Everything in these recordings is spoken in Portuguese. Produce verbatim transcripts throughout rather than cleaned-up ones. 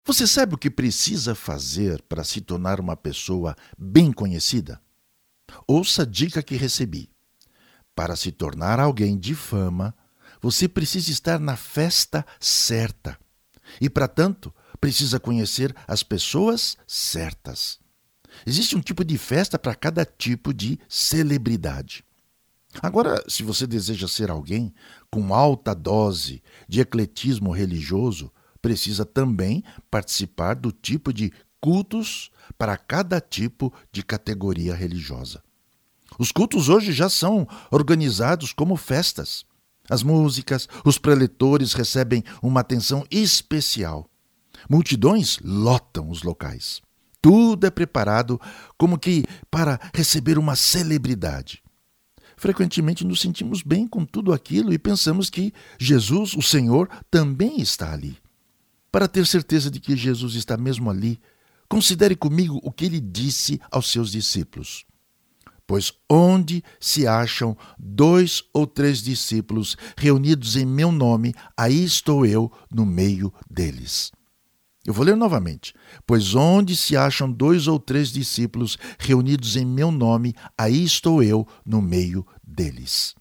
Você sabe o que precisa fazer para se tornar uma pessoa bem conhecida? Ouça a dica que recebi. Para se tornar alguém de fama, você precisa estar na festa certa. E, para tanto, precisa conhecer as pessoas certas. Existe um tipo de festa para cada tipo de celebridade. Agora, se você deseja ser alguém com alta dose de ecletismo religioso, precisa também participar do tipo de cultos para cada tipo de categoria religiosa. Os cultos hoje já são organizados como festas. As músicas, os preletores recebem uma atenção especial. Multidões lotam os locais. Tudo é preparado como que para receber uma celebridade. Frequentemente nos sentimos bem com tudo aquilo e pensamos que Jesus, o Senhor, também está ali. Para ter certeza de que Jesus está mesmo ali, considere comigo o que ele disse aos seus discípulos. Pois onde se acham dois ou três discípulos reunidos em meu nome, aí estou eu no meio deles. Eu vou ler novamente. Pois onde se acham dois ou três discípulos reunidos em meu nome, aí estou eu no meio deles.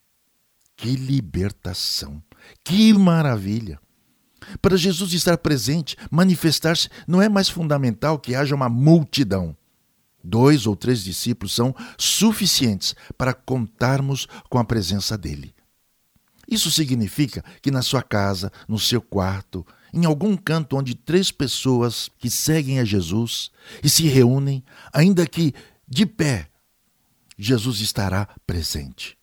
Que libertação! Que maravilha! Para Jesus estar presente, manifestar-se, não é mais fundamental que haja uma multidão. Dois ou três discípulos são suficientes para contarmos com a presença dele. Isso significa que na sua casa, no seu quarto, em algum canto onde três pessoas que seguem a Jesus e se reúnem, ainda que de pé, Jesus estará presente.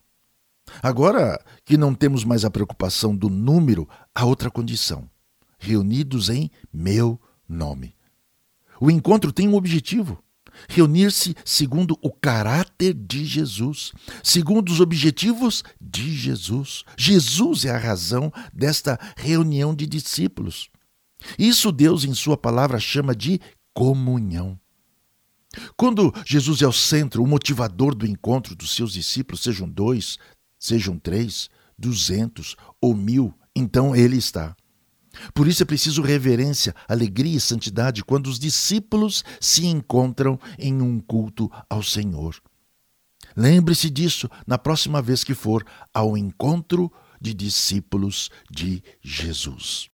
Agora que não temos mais a preocupação do número, há outra condição: reunidos em meu nome. O encontro tem um objetivo: reunir-se segundo o caráter de Jesus, segundo os objetivos de Jesus. Jesus é a razão desta reunião de discípulos. Isso Deus, em sua palavra, chama de comunhão. Quando Jesus é o centro, o motivador do encontro dos seus discípulos, sejam dois, sejam três, duzentos ou mil, então ele está. Por isso é preciso reverência, alegria e santidade quando os discípulos se encontram em um culto ao Senhor. Lembre-se disso na próxima vez que for ao encontro de discípulos de Jesus.